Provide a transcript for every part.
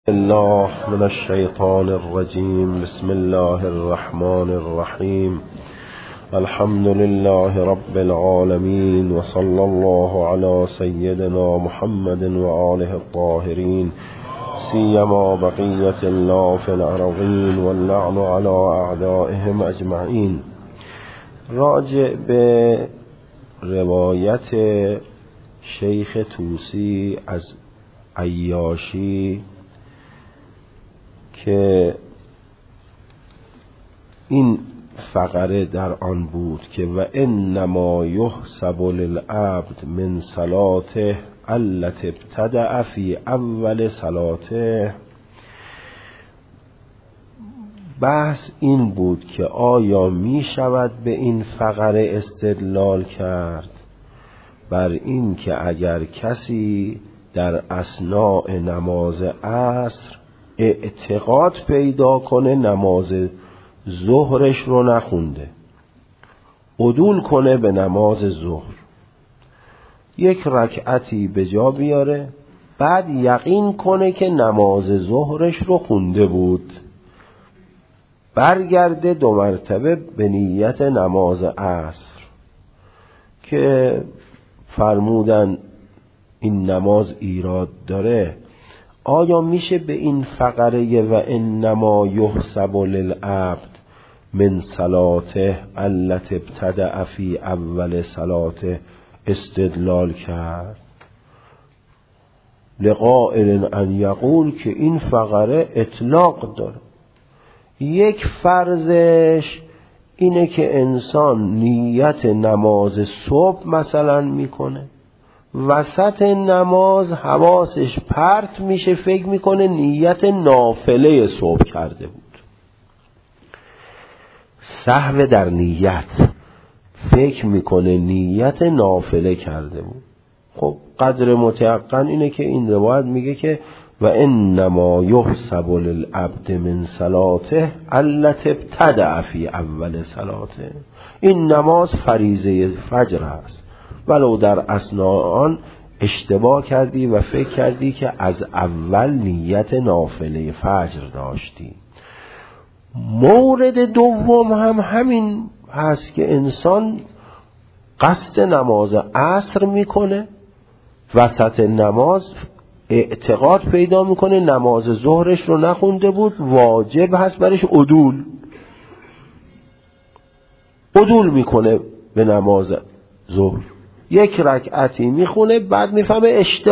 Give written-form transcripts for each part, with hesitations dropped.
الله من الشيطان الرجيم. بسم الله الرحمن الرحيم. الحمد لله رب العالمين، وصلى الله على سيدنا محمد وآله الطاهرين، سيما بقية الله في الأرضين، واللعن على أعدائهم أجمعين. راجع به روایت شیخ طوسی از عیاشی که این فقره در آن بود که و انما یحسب للعبد من صلاته التي ابتدأ فی اول صلاته. بحث این بود که آیا می شود به این فقره استدلال کرد بر این که اگر کسی در اثناء نماز عصر اعتقاد پیدا کنه نماز ظهرش رو نخونده، عدول کنه به نماز ظهر، یک رکعتی به جا بیاره، بعد یقین کنه که نماز ظهرش رو خونده بود، برگرده 2 مرتبه به نیت نماز عصر که فرمودن این نماز ایراد داره. آیا میشه به این فقره و انما یحسب للعبد من صلاته التي ابتدأ فی اول صلاته استدلال کرد؟ لقائل ان یقول که این فقره اطلاق داره. یک فرضش اینه که انسان نیت نماز صبح مثلا میکنه، وسط نماز حواسش پرت میشه، فکر میکنه نیت نافله صبح کرده بود، سهو در نیت، فکر میکنه نیت نافله کرده بود. خب قدر متيقن اینه که این روایت میگه که و انما یحسب للعبد من صلاته التي ابتدأ فی اول صلاته. این نماز فریضه فجر است، ولو در اثناء آن اشتباه کردی و فکر کردی که از اول نیت نافله فجر داشتی. مورد دوم هم همین هست که انسان قصد نماز عصر میکنه، وسط نماز اعتقاد پیدا میکنه نماز ظهرش رو نخونده بود، واجب هست برش عدول میکنه به نماز ظهر، یک رکعتی میخونه، بعد میفهمه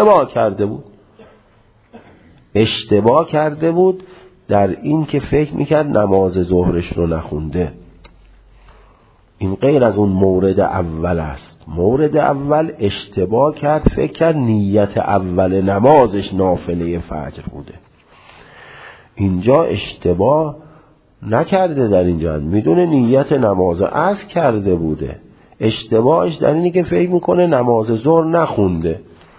اشتباه کرده بود در این که فکر میکرد نماز ظهرش رو نخونده. این غیر از اون مورد اول است. مورد اول اشتباه کرد، فکر کرد نیت اول نمازش نافله فجر بوده. اینجا اشتباه نکرده، در اینجا میدونه نیت نماز عصر کرده بوده، اشتباهش در اینه که فکر میکنه نماز ظهر نخونده.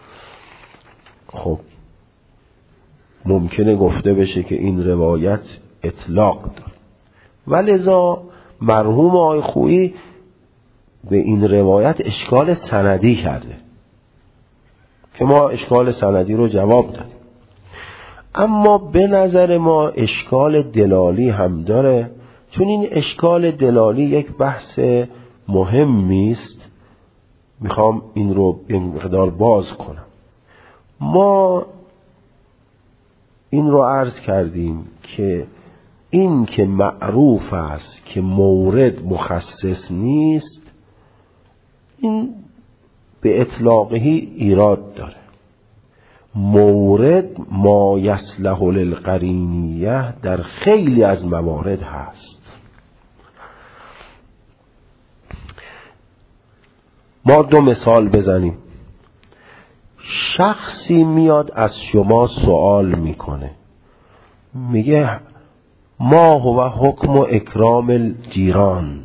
خب ممکنه گفته بشه که این روایت اطلاق داره، ولذا مرحوم آقای خویی به این روایت اشکال سندی کرده که ما اشکال سندی رو جواب دادیم. اما به نظر ما اشکال دلالی هم داره، چون این اشکال دلالی یک بحث مهمی است. میخوام این رو یه مقدار باز کنم. ما این رو عرض کردیم که این که معروف است که مورد مخصص نیست، این به اطلاقهی ایراد داره. مورد ما یصلح للقرینیه در خیلی از موارد هست. ما 2 مثال بزنیم. شخصی میاد از شما سوال میکنه، میگه ما هو حکم اکرام الجیران،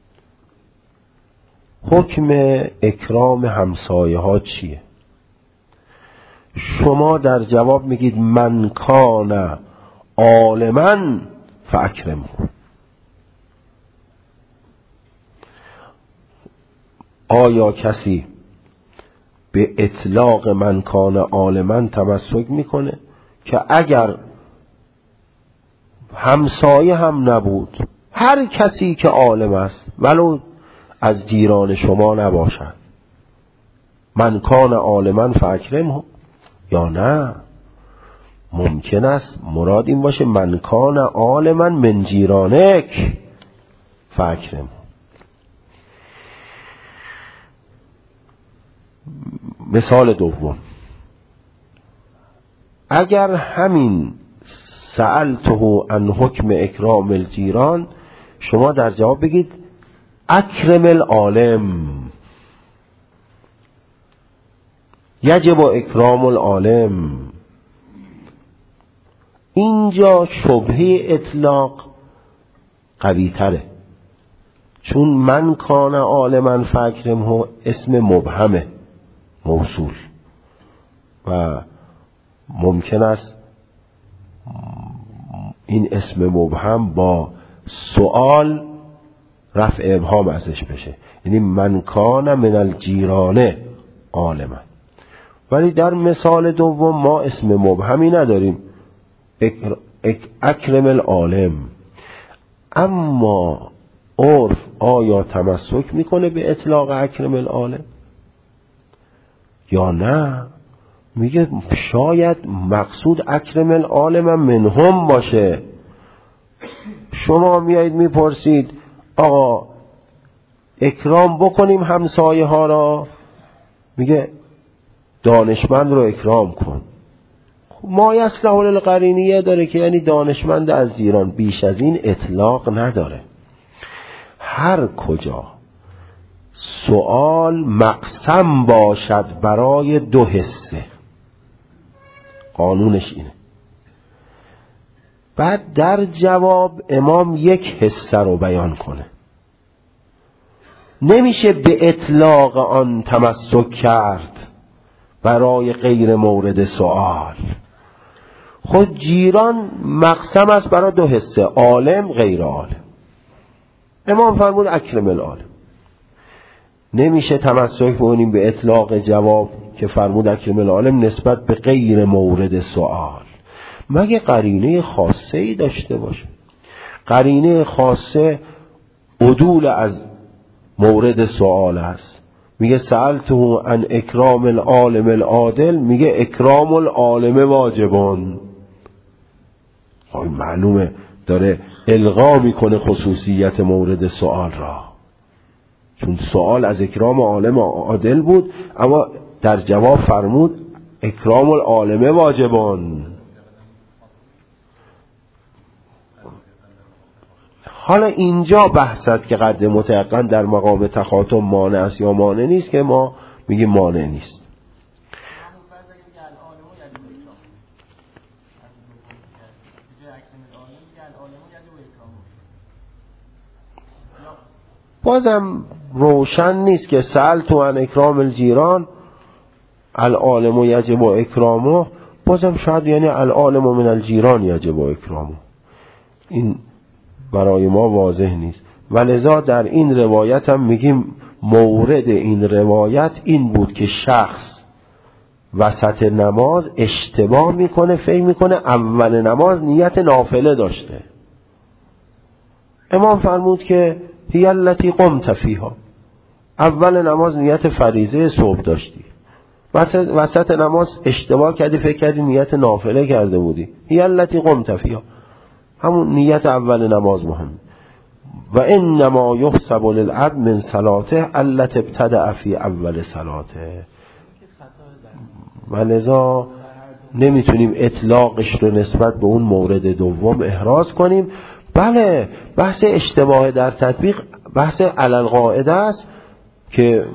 حکم اکرام همسایه ها چیه؟ شما در جواب میگید من کان عالما فاکرمه. آیا کسی به اطلاق من کان عالما تمسک میکنه که اگر همسایه هم نبود، هر کسی که عالم است ولو از جیران شما نباشد، من کان عالما فاکرمه، یا نه ممکن است مراد این باشه من کان عالما من جیرانک فاکرمه. مثال دوم، اگر همین سألته عن حکم اکرام الجیران، شما در جواب بگید اکرم العالم، یجب اکرام العالم. اینجا شبهه اطلاق قوی تره، چون من کان عالما فاکرمه اسم مبهمه موصول و ممکن است این اسم مبهم با سوال رفع ابهام ازش بشه، یعنی من کان من الجیرانه عالما. ولی در مثال دوم ما اسم مبهمی نداریم، اکرم العالم. اما عرف آیا تمسک میکنه به اطلاق اکرم العالم یا نه؟ میگه شاید مقصود اکرم العالم منهم باشه. شما میایید میپرسید آقا اکرام بکنیم همسایه ها را، میگه دانشمند رو اکرام کن. ما یصلح للقرینیه داره که یعنی دانشمند از جیران، بیش از این اطلاق نداره. هر کجا سوال مقسم باشد برای دو حصه، قانونش اینه، بعد در جواب امام یک حصه رو بیان کنه، نمیشه به اطلاق آن تمسک کرد برای غیر مورد سوال. خود جیران مقسم است برای دو حصه، عالم غیر عالم. امام فرمود اکرم العالم، نمیشه تمسک بکنیم به اطلاق جواب که فرمود اکرم العالم نسبت به غیر مورد سوال، مگه قرینه خاصه ای داشته باشه. قرینه خاصه عدول از مورد سوال است. میگه سألته عن اکرام العالم العادل، میگه اکرام العالم واجبان. معلومه داره الغا میکنه خصوصیت مورد سوال را، چون سوال از اکرام عالم عادل بود، اما در جواب فرمود اکرام العالم واجبان. حالا اینجا بحث است که قد متيقن در مقام تخاطب مانع است یا مانع نیست، که ما میگیم مانع نیست. بازم روشن نیست که سألته عن اکرام الجیران العالم یجب اکرامه، بازم شاید یعنی العالم من الجیران یجب اکرامه. این برای ما واضح نیست، ولذا در این روایت هم میگیم مورد این روایت این بود که شخص وسط نماز اشتباه میکنه، فکر میکنه اول نماز نیت نافله داشته. امام فرمود که هی التی قمت فیها، اول نماز نیت فریضه صبح داشتی، وسط نماز اشتباه کردی، فکر کردی نیت نافله کرده بودی، هی التی قمت فیها، همون نیت اول نماز مهم. و انما یحسب للعبد من صلاته التي ابتدأ فی اول صلاته. ولذا نمیتونیم اطلاقش رو نسبت به اون مورد دوم احراز کنیم. بله بحث اشتباه در تطبیق بحث علی القاعده است که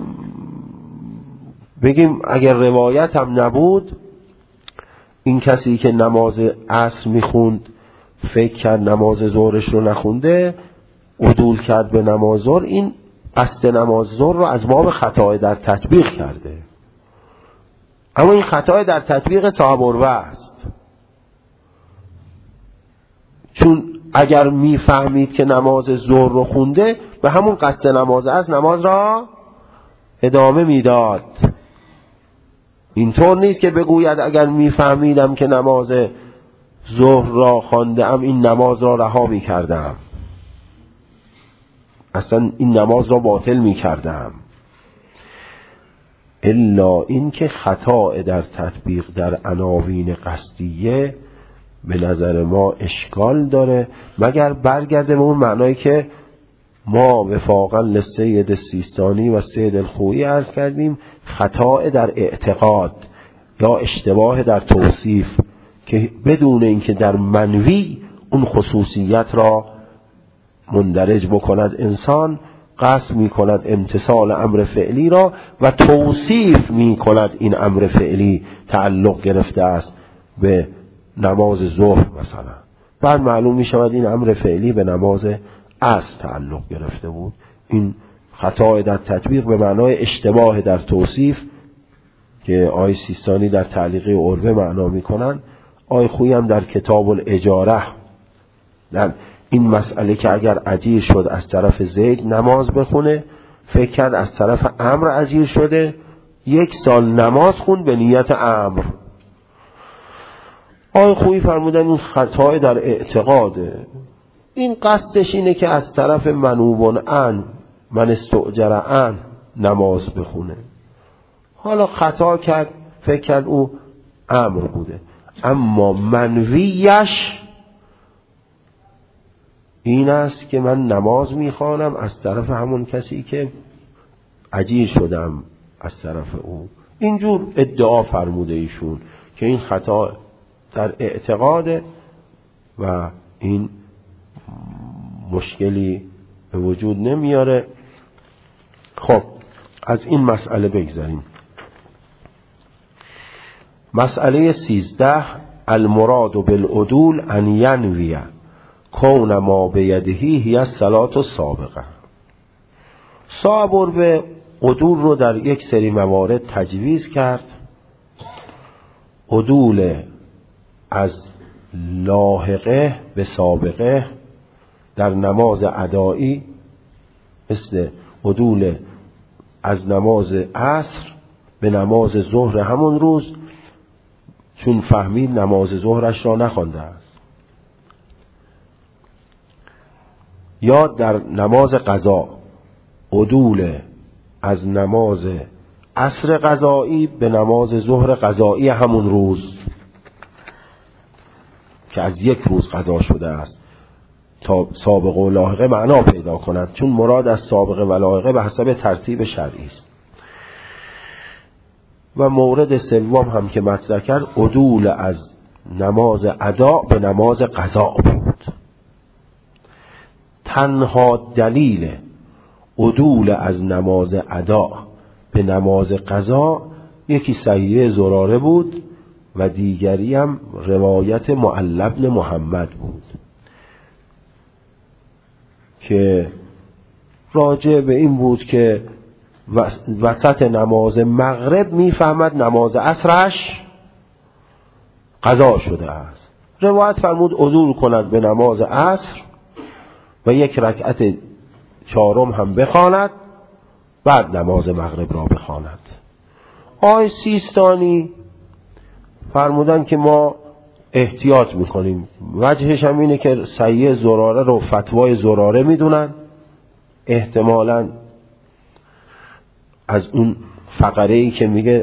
بگیم اگر روایت هم نبود، این کسی که نماز عصر میخوند فکر کرد نماز ظهرش رو نخونده، عدول کرد به نماز ظهر، این قصد نماز ظهر رو از باب خطای در تطبیق کرده، اما این خطای در تطبیق صاحب عروه است. چون اگر میفهمید که نماز ظهر رو خونده، به همون قصد نماز عصر نماز را ادامه میداد. اینطور نیست که بگوید اگر میفهمیدم که نماز ظهر را خواندم این نماز را رها می کردم، اصلا این نماز را باطل می کردم. الا این که خطا در تطبیق در عناوین قصدیه به نظر ما اشکال داره، مگر برگرده به اون معنایی که ما وفاقا لسید سیستانی و سید الخویی عرض کردیم، خطا در اعتقاد یا اشتباه در توصیف که بدون اینکه در منوی اون خصوصیت را مندرج بکند انسان، قصد می کند امتثال امر فعلی را و توصیف می کند این امر فعلی تعلق گرفته است به نماز ظهر مثلا، بعد معلوم می شود این امر فعلی به نماز عصر تعلق گرفته بود. این خطا در تطبیق به معنای اشتباه در توصیف که آقای سیستانی در تعلیقی عروه معنا می کنند، آقای خویی هم در کتاب الاجاره در این مسئله که اگر اجیر شد از طرف زید نماز بخونه، فکر کرد از طرف امر اجیر شده، 1 سال نماز خون به نیت امر. آقای خویی فرمودن این خطا در اعتقاده، این قصدش اینه که از طرف منوبون ان من استؤجر ان نماز بخونه. حالا خطا کرد، فکر کرد او امر بوده، اما منویش این است که من نماز میخوانم از طرف همون کسی که اجیر شدم از طرف او. اینجور ادعا فرموده ایشون که این خطا در اعتقاده و این مشکلی به وجود نمیاره. خب از این مسئله بگذاریم. مسئله 13 المراد بالعدول ان ینویه کون ما بیدهی هی الصلاة السابقه. صاحب به عدول رو در یک سری موارد تجویز کرد. عدول از لاحقه به سابقه در نماز ادایی، مثل عدول از نماز عصر به نماز ظهر همون روز، چون فهمید نماز ظهرش را نخوانده است، یا در نماز قضا عدول از نماز عصر قضایی به نماز ظهر قضایی همون روز که از 1 روز قضا شده است تا سابقه و لاحقه معنا پیدا کند، چون مراد از سابقه و لاحقه به حسب ترتیب شرعی است. و مورد سوم هم که مطرح کرد عدول از نماز ادا به نماز قضا بود. تنها دلیل عدول از نماز ادا به نماز قضا یکی صحیح زراره بود و دیگری هم روایت معل بن محمد بود که راجع به این بود که وسط نماز مغرب میفهمد نماز عصرش قضا شده است. روایت فرمود عدول کند به نماز عصر و 1 رکعت 4 هم بخواند، بعد نماز مغرب را بخواند. آقای سیستانی فرمودن که ما احتیاط میکنیم، وجهش هم اینه که صحیح زراره رو فتوای زراره میدونن، احتمالاً از اون فقره‌ای که میگه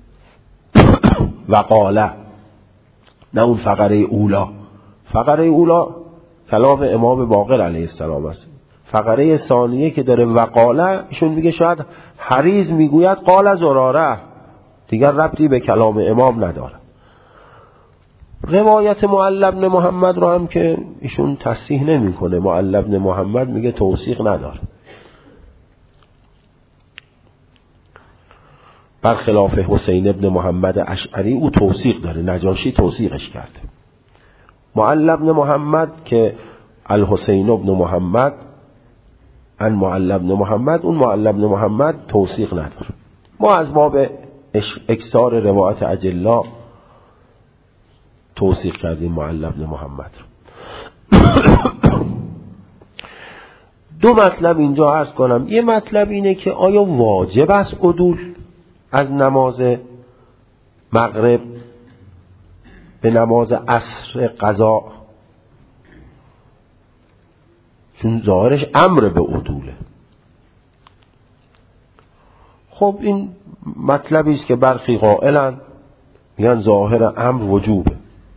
وقاله، نه اون فقره اولا. فقره اولا کلام امام باقر علیه السلام است. فقره ثانیه که داره وقاله، ایشون میگه شاید حریز میگوید قال زراره، دیگر ربطی به کلام امام نداره. روایت معل بن محمد رو هم که ایشون تصحیح نمیکنه، معل بن محمد میگه توثیق نداره، برخلاف حسین ابن محمد اشعری او توثیق داره، نجاشی توثیقش کرده. معل بن محمد که الحسین ابن محمد ان معل بن محمد، اون معل بن محمد توثیق نداره. ما از باب اکثار روایت اجلا توثیق کردیم معل بن محمد. دو مطلب اینجا عرض کنم. یه مطلب اینه که آیا واجب است عدول از نماز مغرب به نماز عصر قضا، چون ظاهرش امر به عدوله. خب این مطلبی است که برخی قائلن میگن ظاهر امر وجوبه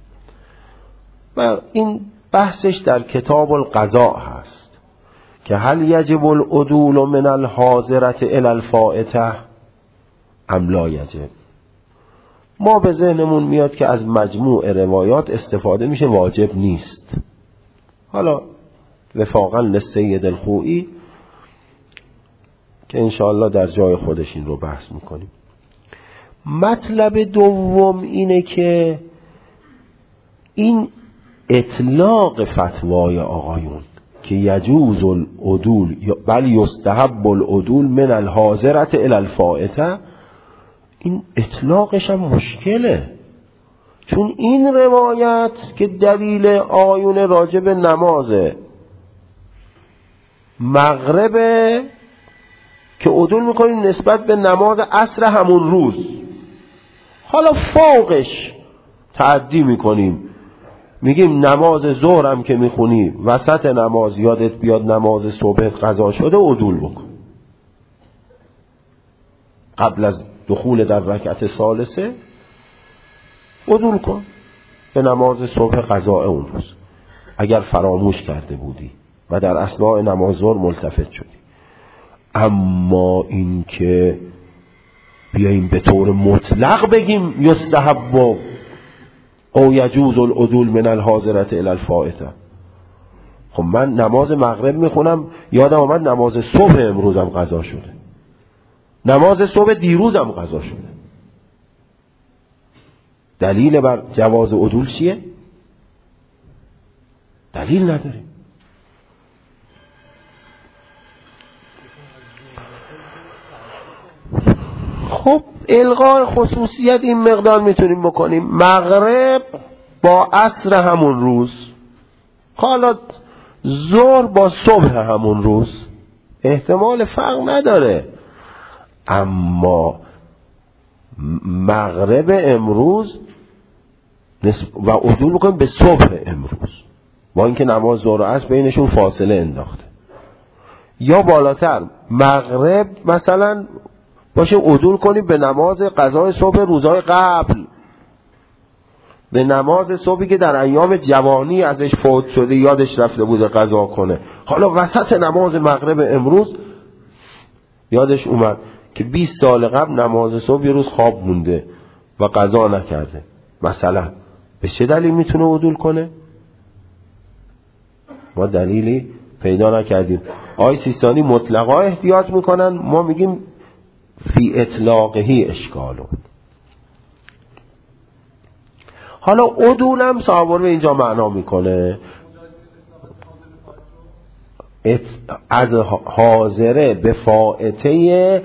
و این بحثش در کتاب القضاء هست که هل یجب العدول من الحاضرة الی الفائته ام لا یجب. ما به ذهنمون میاد که از مجموع روایات استفاده میشه واجب نیست. حالا وفاقا للسید الخوئی که انشاءالله در جای خودش این رو بحث میکنیم. مطلب دوم اینه که این اطلاق فتوای آقایون که یجوز العدول بل یستحب العدول من الحاضرة الی الفائته، این اطلاقش هم مشکله، چون این روایت که دلیل آیون راجب نماز مغرب که عدول میکنیم نسبت به نماز عصر همون روز، حالا فوقش تعدی میکنیم میگیم نماز ظهر هم که میخونی وسط نماز یادت بیاد نماز صبح قضا شده عدول بکن، قبل از دخول در رکعت ثالثه عدول کن به نماز صبح قضا اون روز اگر فراموش کرده بودی و در اثناء نماز ظهر ملتفت شدی. اما این که بیاییم به طور مطلق بگیم یستحب او یجوز العدول من الحاضرة الی الفائته، خب من نماز مغرب میخونم یادم آمد نماز صبح امروزم قضا شده، نماز صبح دیروزم قضا شده، دلیل بر جواز عدول چیه؟ دلیل نداریم. خب الغای خصوصیت این مقدار میتونیم بکنیم، مغرب با عصر همون روز، حالا ظهر با صبح همون روز، احتمال فرق نداره، اما مغرب امروز و عدول بکنیم به صبح امروز با اینکه نماز ظهر و عصر بینشون فاصله انداخته، یا بالاتر مغرب مثلا باشه عدول کنیم به نماز قضای صبح روزهای قبل، به نماز صبحی که در ایام جوانی ازش فوت شده یادش رفته بوده قضا کنه، حالا وسط نماز مغرب امروز یادش اومد که 20 سال قبل نماز صبح یه روز خواب مونده و قضا نکرده، مثلا به چه دلیل میتونه عدول کنه؟ ما دلیلی پیدا نکردیم. آقای سیستانی مطلقا احتیاط میکنن، ما میگیم فی اطلاقهی اشکالون. حالا عدولم صحابه به اینجا معنا میکنه از حاضره به فائته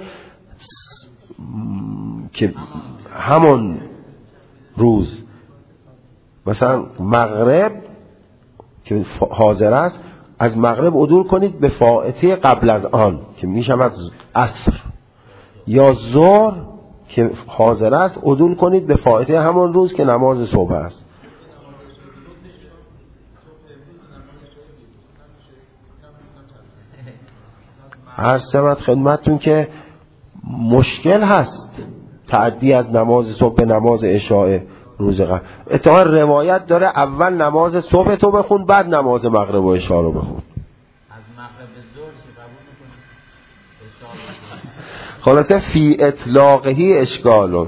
که همون روز، مثلا مغرب که حاضر است از مغرب عدول کنید به فائته قبل از آن که میشود عصر، یا ظهر که حاضر است عدول کنید به فائته همون روز که نماز صبح است. هر سمت خدمتتون که مشکل هست تعدی از نماز صبح به نماز عشاء روز قبل. اتفاقا روایت داره اول نماز صبح تو بخون بعد نماز مغرب و عشاء رو بخون. از مغرب به ظهر چی قبول می‌کنی؟ خلاصه فی اطلاقهی اشکالون.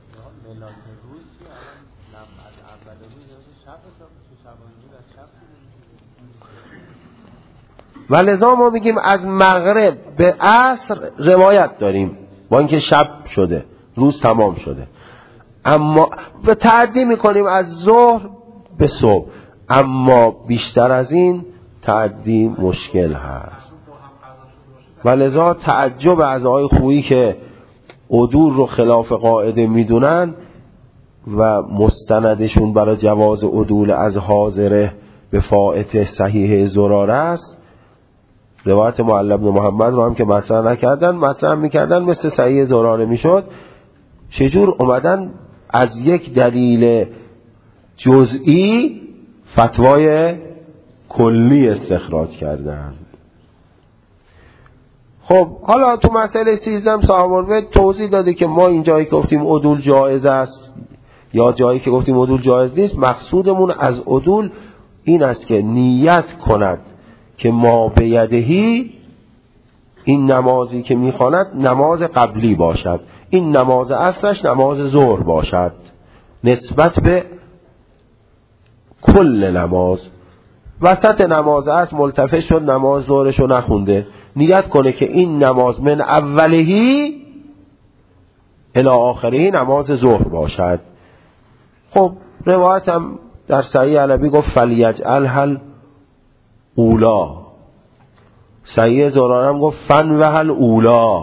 و لذا ما میگیم از مغرب به عصر روایت داریم با اینکه شب شده روز تمام شده، اما و تعدی میکنیم از ظهر به صبح، اما بیشتر از این تعدی مشکل هست. و لذا تعجب از آقای خویی که عدول رو خلاف قاعده میدونن و مستندشون برای جواز عدول از حاضره به فائته صحیح زراره است، روایت معلی بن محمد رو هم که مطرح نکردن، مطرح میکردن مثل صحیح زراره میشد. چجور اومدن از یک دلیل جزئی فتوای کلی استخراج کردن. خب حالا تو مسئله 13 صاحب البیت توضیح داده که ما این جایی که گفتیم عدول جایز است یا جایی که گفتیم عدول جایز نیست، مقصودمون از عدول این است که نیت کند که ما بیدهی این نمازی که میخواند نماز قبلی باشد، این نماز اصلش نماز ظهر باشد نسبت به کل نماز. وسط نماز اصل ملتفت شد نماز ظهرشو نخونده، نیت کنه که این نماز من اولهی الی آخرهی نماز ظهر باشد. خب روایت هم در صحیح علوی گفت فلیجعلها الاولی، صحیح زراره هم گفت فنوها الاولی.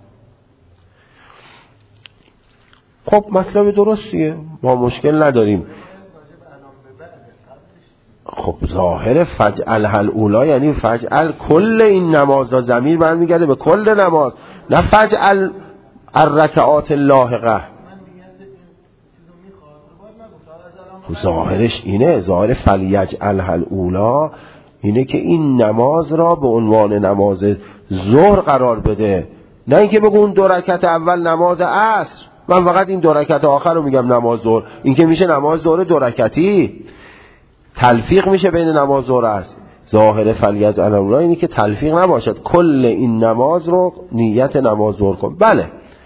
خب مطلب درستیه، ما مشکل نداریم. خب ظاهر فجعلها الاولی یعنی فجعل کل این نماز را، ضمیر برمیگرده به کل نماز، نه فجعل الرکعات اللاحقه. ظاهرش اینه، ظاهر فلیجعلها الاولی اینه که این نماز را به عنوان نماز ظهر قرار بده، نه اینکه بگو اون 2 رکعت اول نماز عصر، من فقط این 2 رکعت آخر رو میگم نماز ظهر. این که میشه نماز ظهر 2 رکعتی، تلفیق میشه بین نماز ظهر است. ظاهر فلیجعلها الاولی اینه که تلفیق نباشد، کل این نماز رو نیت نماز ظهر کن. بله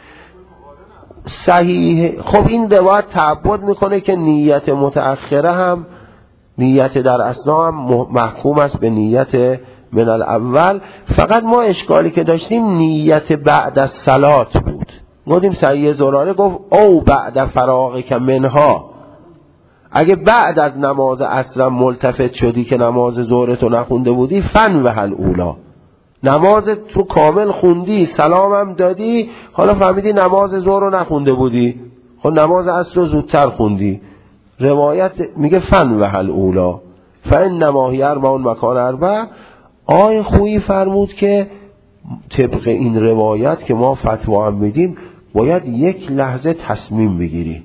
صحیح. خب این روایت تعبد میکنه که نیت متأخره هم، نیت در اثنا هم محکوم است به نیت من الاول. فقط ما اشکالی که داشتیم نیت بعد از صلات بود. گفتیم صحیح زراره گفت او بعد فراغ که منها، اگه بعد از نماز عصر ملتفت شدی که نماز ظهرتو نخونده بودی فنوها الاولی، نمازت رو کامل خوندی سلام هم دادی، حالا فهمیدی نماز ظهر رو نخونده بودی، خب نماز عصر رو زودتر خوندی. روایت میگه فنوها الاولی فانما هی اربع مکان اربع. آقای خویی فرمود که طبق این روایت که ما فتوا هم میدیم باید یک لحظه تصمیم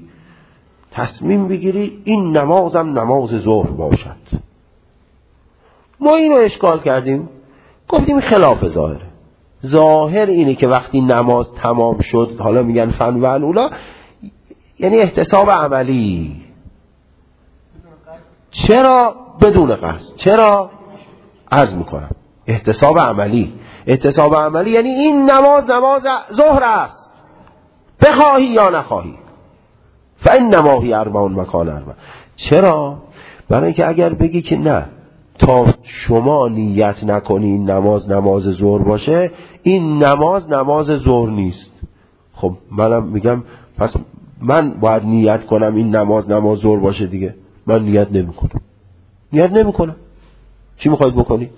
بگیری این نمازم نماز ظهر باشد. ما اینو اشکال کردیم، گفتیم خلاف ظاهره. ظاهر اینه که وقتی نماز تمام شد، حالا میگن فنوها الاولی یعنی احتساب عملی. چرا بدون قصد؟ چرا؟ عرض میکنم احتساب عملی. احتساب عملی یعنی این نماز ظهر است، بخواهی یا نخواهی. فانما هی اربع مکان اربع. چرا؟ برای اینکه اگر بگی که نه تا شما نیت نکنی این نماز ظهر باشه، این نماز ظهر نیست. خب منم میگم پس من باید نیت کنم این نماز ظهر باشه دیگه. من نیت نمیکنم. چی میخواید بکنید؟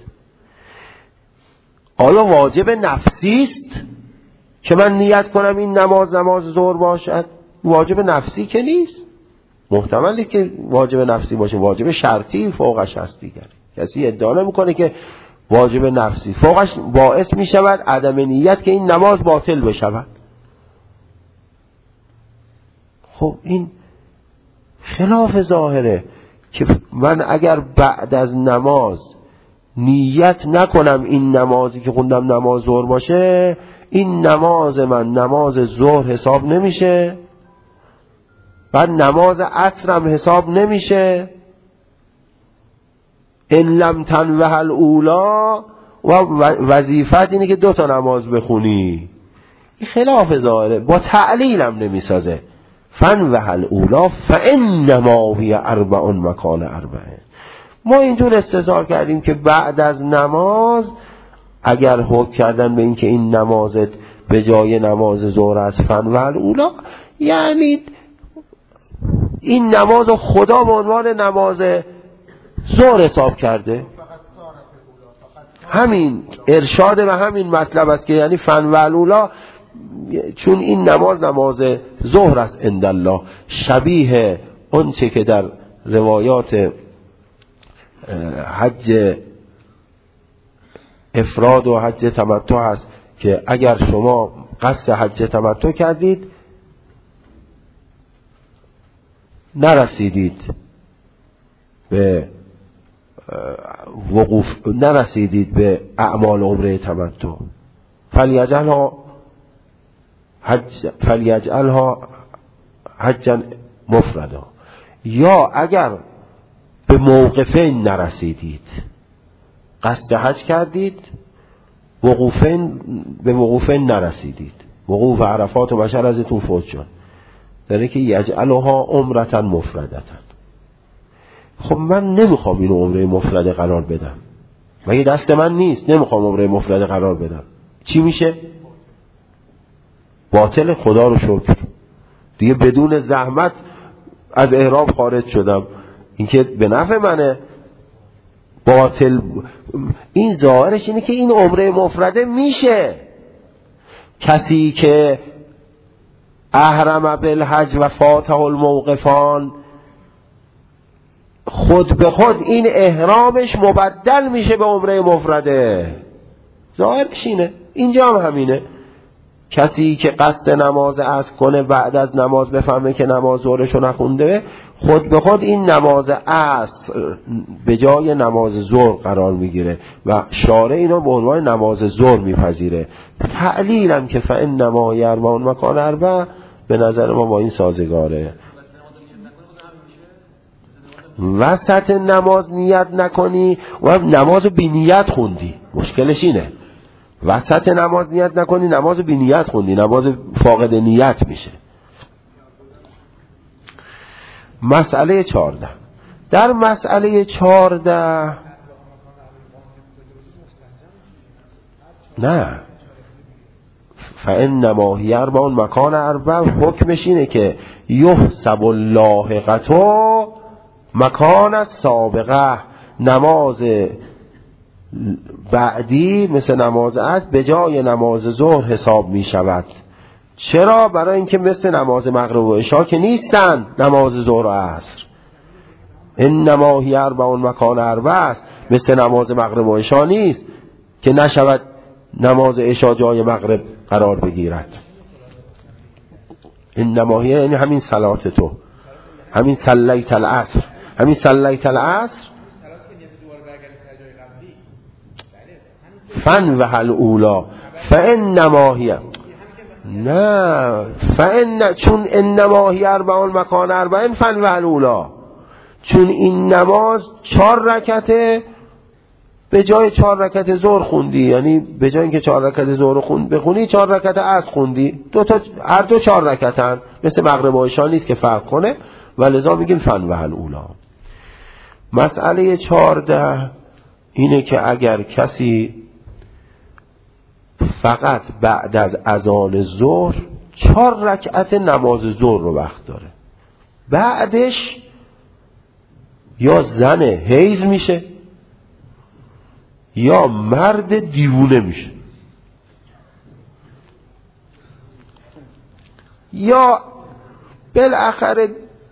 آیا واجب نفسی است که من نیت کنم این نماز ظهر باشد؟ واجب نفسی که نیست. محتمله که واجب نفسی باشه، واجب شرطی فوقش هست دیگر. کسی ادعا نمیکنه که واجب نفسی فوقش باعث میشود عدم نیت که این نماز باطل بشود. خب این خلاف ظاهره که من اگر بعد از نماز نیت نکنم این نمازی که خوندم نماز ظهر باشه، این نماز من نماز ظهر حساب نمیشه، بعد نماز عصرم حساب نمیشه. ان لم تنوها الاولی و وظیفت اینه که 2 تا نماز بخونی. این خلاف ظاهره، با تعلیلم نمیسازه. فنوها الاولی فانما هی اربع مکان اربع. ما اینجور استظهار کردیم که بعد از نماز اگر حکم کردن به این که این نمازت به جای نماز ظهر است فنوها الاولی، یعنی این نماز خدا به عنوان نماز ظهر حساب کرده. همین ارشاد و همین مطلب است که یعنی فنوها الاولی چون این نماز ظهر است عند الله، شبیه اون چه که در روایات حج افراد و حج تمتع هست که اگر شما قصد حج تمتع کردید نرسیدید به وقوف نرسیدید به اعمال عمره تمتع، فلیجعلها حجا مفردا. یا اگر به موقفین نرسیدید، قصد حج کردید، به وقوفین نرسیدید، وقوف عرفات و بشر ازتون فوت شد، داره که یجعلها عمرتا مفردتا. خب من نمیخوام اینو عمره مفرده قرار بدم، مگه دست من نیست؟ نمیخوام عمره مفرده قرار بدم، چی میشه؟ باطل. خدا رو شکر دیگه بدون زحمت از احرام خارج شدم، این که به نفع منه. باطل این ظاهرش اینه که این عمره مفرده میشه. کسی که احرم بالحج و فاته الموقفان، خود به خود این احرامش مبدل میشه به عمره مفرده. ظاهرش اینه. اینجا هم همینه. کسی که قصد نماز عصر کنه، بعد از نماز بفهمه که نماز ظهرشو نخونده، خود به خود این نماز عصر به جای نماز ظهر قرار میگیره و شارع اینو به عنوان نماز ظهر میپذیره. تعلیلم که فانما یرمون مکان اربع به نظر ما با این سازگاره. وسط نماز نیت نکنی و نمازو بی نیت خوندی، مشکلش اینه. وسط نماز نیت نکنی، نمازو بی نیت خوندی، نماز فاقد نیت میشه. مسئله 14. در مسئله 14 نه، فانما هی اربع مکان اربع، حکمش اینه که یحسب اللاحقه مکان السابقه، نماز بعدی مثل نماز عصر به جای نماز ظهر حساب می شود. چرا؟ برای اینکه مثل نماز مغرب و عشا که نیستن نماز ظهر و عصر. انما هی اربع مکان اربع است، مثل نماز مغرب و عشا نیست که نشود نماز عشا جای مغرب قرار بگیرد. انما هی یعنی همین صلات تو، همین صلیت العصر، همین صلیت العصر فن و هل اولا فانما هی، نه چون انما هی اربع مکان اربع فن و هل اولا، چون این نماز 4 رکعته به جای 4 رکعت ظهر خوندی، یعنی به جای اینکه 4 رکعت ظهر بخونی 4 رکعت عصر خوندی، هر دو 4 رکعتن، مثل مغرب و عشا نیست که فرق کنه و لذا میگیم فن و هل اولا. مسئله 14 اینه که اگر کسی فقط بعد از اذان ظهر 4 رکعت نماز ظهر رو وقت داره، بعدش یا زن حیض میشه یا مرد دیوونه میشه، یا بالاخره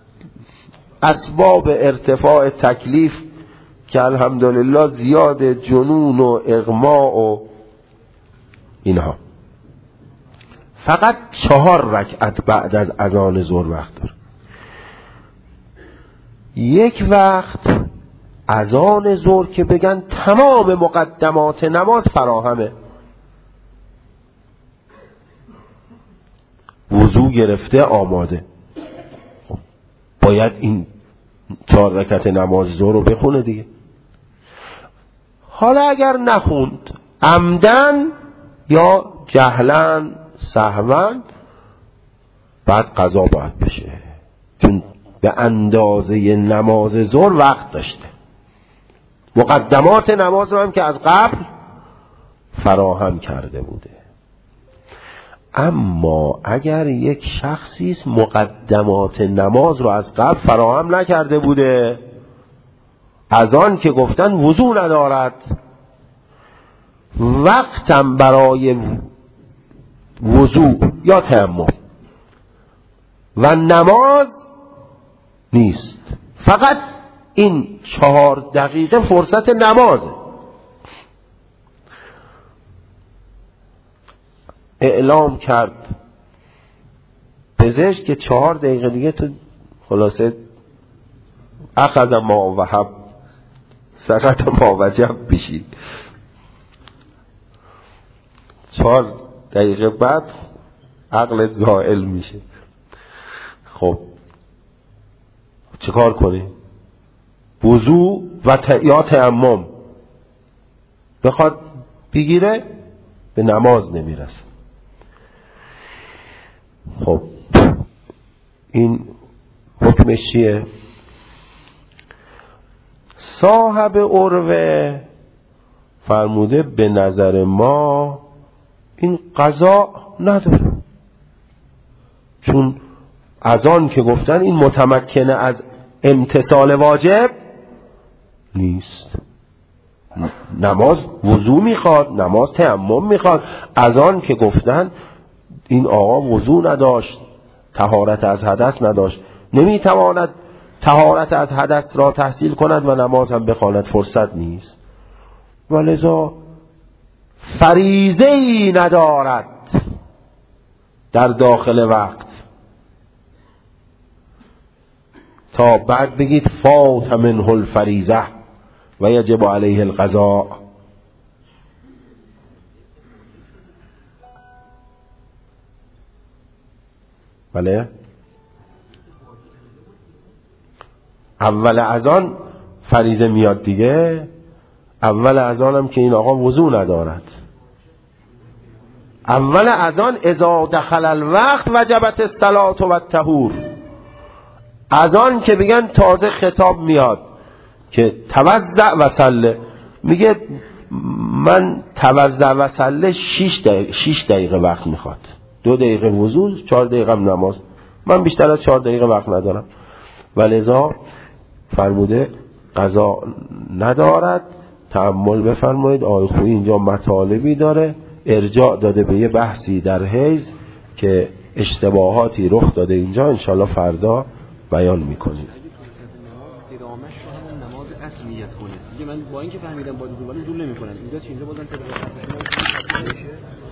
اسباب ارتفاع تکلیف که الحمدلله زیاد، جنون و اغماء و اینها، فقط 4 رکعت بعد از اذان ظهر وقت داره. یک وقت اذان ظهر که بگن تمام مقدمات نماز فراهمه، وضو گرفته آماده، باید این 4 رکعت نماز ظهر رو بخونه دیگه. حالا اگر نخوند عمدن یا جهلن سهون، بعد قضا باید بشه، چون به اندازه نماز ظهر وقت داشته، مقدمات نماز رو هم که از قبل فراهم کرده بوده. اما اگر یک شخصی مقدمات نماز رو از قبل فراهم نکرده بوده، از آن که گفتن وضو ندارد، وقتم برای وضو یا تیمم و نماز نیست، فقط این 4 دقیقه فرصت نمازه، اعلام کرد پزشک که 4 دقیقه دیگه تو خلاصه اخذ ما وهب سقط ما وجب بشی. 4 دقیقه بعد عقلت زائل میشه. خب چه کار کنی؟ وضو و یا تیمم بخواد بگیره به نماز نمیرسه. خب این حکمش چیه؟ صاحب عروه فرموده به نظر ما این قضا نداره، چون از آن که گفتن این متمکنه از امتثال واجب نیست. نماز وضو میخواد، نماز تیمم میخواد. از آن که گفتن این آقا وضو نداشت، طهارت از حدث نداشت، نمیتواند طهارت از حدث را تحصیل کند و نماز هم بخواند، فرصت نیست، ولذا فریضه ای ندارد در داخل وقت تا بعد بگید فات منه الفریضه و یجب علیه القضاء. بله اول اذان فریضه میاد دیگه. اول اذان هم که این آقا وضو ندارد. اول اذان اذا دخل الوقت وجبت الصلاة و الطهور. اذان که بگن تازه خطاب میاد که توضع و صلی، میگه من توضع و صلی 6 دقیقه وقت میخواد، 2 دقیقه وضو، 4 دقیقه نماز، من بیشتر از 4 دقیقه وقت ندارم. ولذا فرموده قضا ندارد. تأمل بفرمایید، آقای خویی اینجا مطالبی داره، ارجاع داده به یه بحثی در حیض که اشتباهاتی رخ داده اینجا، انشالله فردا بیان میکنیم. ادامهش رو همون نماز اصل نیت کنه دیگه. من با اینکه فهمیدم با ولی زول نمیکنن اینجا چه اینجا بازم